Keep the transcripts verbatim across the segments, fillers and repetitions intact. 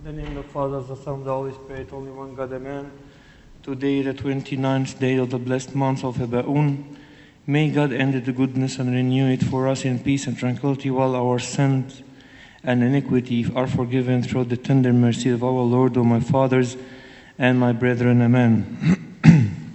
In the name of the Father, the Son, the Holy Spirit, only one God, Amen. Today, the twenty-ninth day of the blessed month of Ebaun. May God end the goodness and renew it for us in peace and tranquility, while our sins and iniquity are forgiven through the tender mercy of our Lord, O my fathers and my brethren. Amen.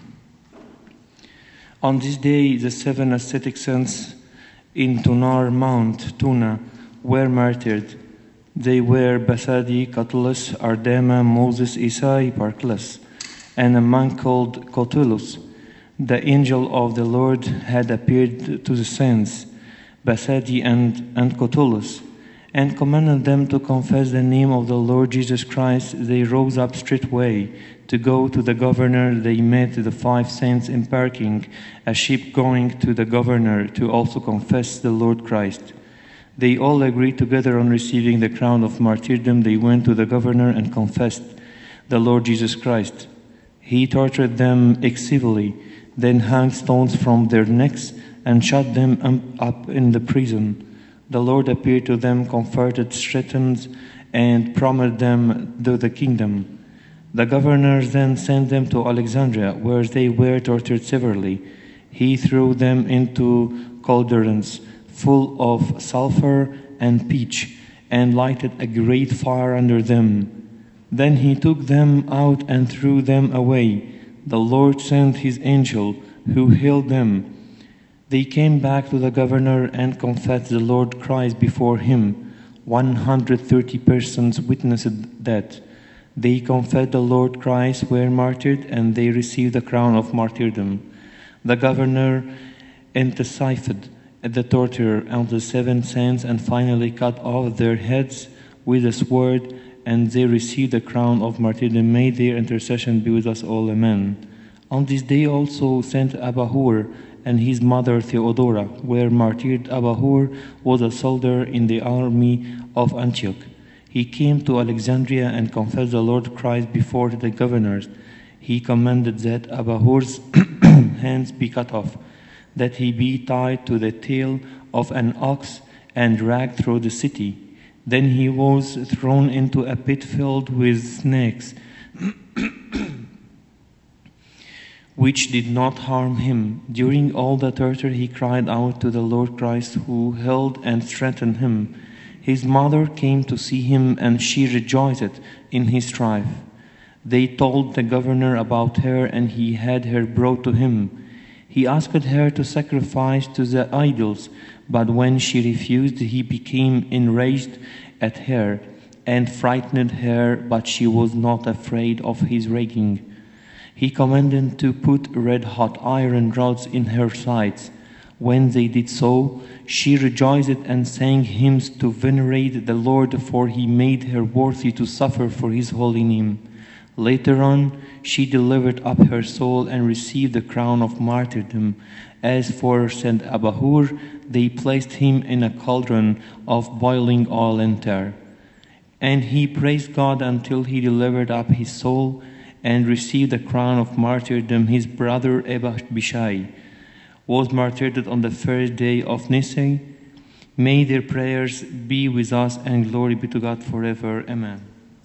On this day, the seven ascetic saints in Tunar Mount, Tuna, were martyred. They were Basadi, Catullus, Ardema, Moses, Isai, Parclus, and a monk called Cotulus. The angel of the Lord had appeared to the saints, Basadi and, and Cotulus, and commanded them to confess the name of the Lord Jesus Christ. They rose up straightway to go to the governor. They met the five saints embarking a ship going to the governor to also confess the Lord Christ. They all agreed together on receiving the crown of martyrdom. They went to the governor and confessed the Lord Jesus Christ. He tortured them exceedingly, then hung stones from their necks and shut them up in the prison. The Lord appeared to them, comforted, strengthened, and promised them the kingdom. The governor then sent them to Alexandria, where they were tortured severely. He threw them into cauldrons full of sulfur and pitch, and lighted a great fire under them. Then he took them out and threw them away. The Lord sent his angel, who healed them. They came back to the governor and confessed the Lord Christ before him. One hundred thirty persons witnessed that. They confessed the Lord Christ, were martyred, and they received the crown of martyrdom. The governor intensifed the torture of the seven saints and finally cut off their heads with a sword, and they received the crown of martyrdom. May their intercession be with us all. Amen. On this day also Saint Abahur and his mother Theodora were martyred. Abahur was a soldier in the army of Antioch. He came to Alexandria and confessed the Lord Christ before the governors. He commanded that Abahur's hands be cut off, that he be tied to the tail of an ox and dragged through the city. Then he was thrown into a pit filled with snakes, which did not harm him. During all the torture he cried out to the Lord Christ, who held and strengthened him. His mother came to see him, and she rejoiced in his strife. They told the governor about her, and he had her brought to him. He asked her to sacrifice to the idols, but when she refused, he became enraged at her and frightened her, but she was not afraid of his raging. He commanded to put red-hot iron rods in her sides. When they did so, she rejoiced and sang hymns to venerate the Lord, for he made her worthy to suffer for his holy name. Later on, she delivered up her soul and received the crown of martyrdom. As for Saint Abahur, they placed him in a cauldron of boiling oil and tar. And he praised God until he delivered up his soul and received the crown of martyrdom. His brother Abishai was martyred on the first day of Nisan. May their prayers be with us, and glory be to God forever. Amen.